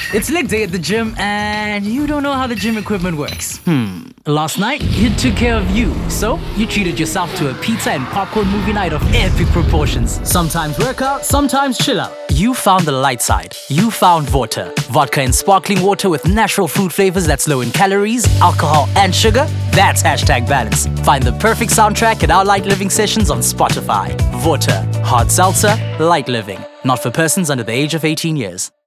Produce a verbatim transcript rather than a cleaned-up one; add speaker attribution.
Speaker 1: It's leg day at the gym and you don't know how the gym equipment works. Hmm. Last night, you took care of you, so you treated yourself to a pizza and popcorn movie night of epic proportions. Sometimes workout, sometimes chill out. You found the light side. You found Vorta. Vodka and sparkling water with natural fruit flavors that's low in calories, alcohol and sugar. That's hashtag balance. Find the perfect soundtrack at our Light Living sessions on Spotify. Vorta. Hard seltzer, light living. Not for persons under the age of eighteen years.